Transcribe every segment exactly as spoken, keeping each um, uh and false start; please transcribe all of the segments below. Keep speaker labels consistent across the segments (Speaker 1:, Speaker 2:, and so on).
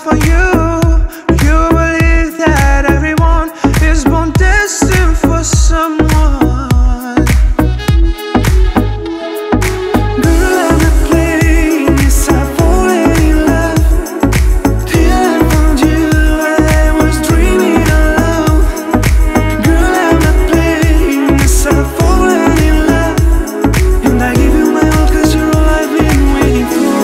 Speaker 1: for you. You believe that everyone is born destined for someone. Girl, I'm not playing, yes, I've fallen in love. Till I found you, I was dreaming alone. Girl, I'm not playing, yes, I've fallen in love. And I give you my all, cause you're all I've been waiting for.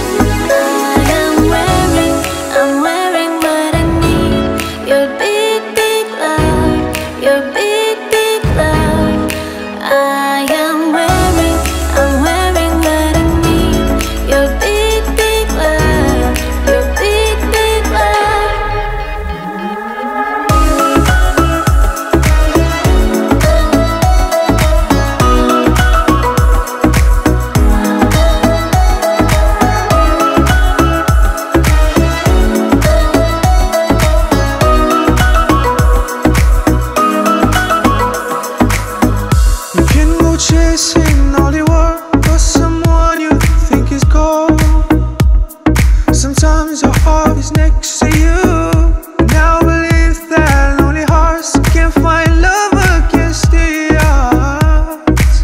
Speaker 1: Chasing all the world for someone you think is gold. Sometimes your heart is next to you. Now believe that lonely hearts can find love against the odds.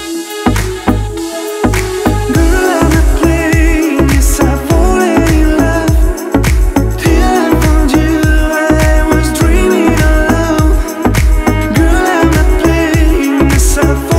Speaker 1: Girl, I'm not playing, yes, I've fallen in love. Till I found you, I was dreaming alone. Girl, I'm not playing, yes, I've fallen.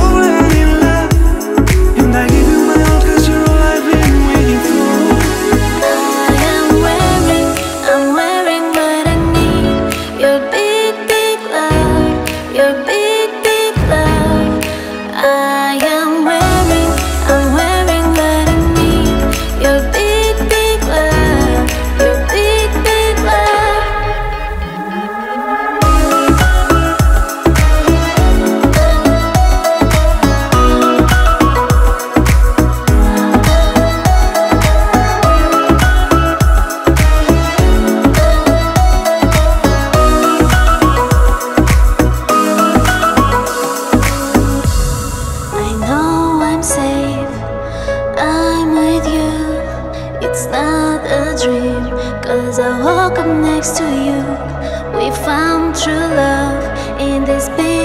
Speaker 2: It's not a dream, cause I woke up next to you. We found true love in this big